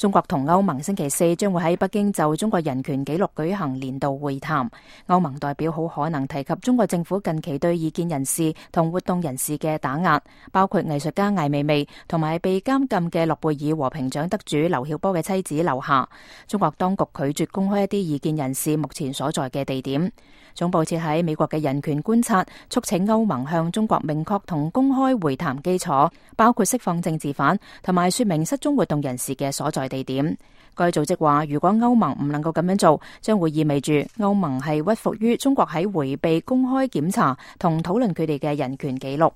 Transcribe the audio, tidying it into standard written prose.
中國同歐盟星期四將會喺北京就中國人權紀錄舉行年度會談。歐盟代表好可能提及中國政府近期對異見人士同活動人士嘅打壓，包括藝術家艾未未同埋被監禁嘅諾貝爾和平獎得主劉曉波嘅妻子劉霞。中國當局拒絕公開一啲異見人士目前所在嘅地點。總部設喺美國嘅人權觀察促請歐盟向中國明確同公開會談基礎，包括釋放政治犯同埋說明失蹤活動人士嘅所在地點。該組織話，如果歐盟唔能夠咁樣做，將會意味住歐盟係屈服於中國喺迴避公開檢查同討論佢哋嘅人權紀錄。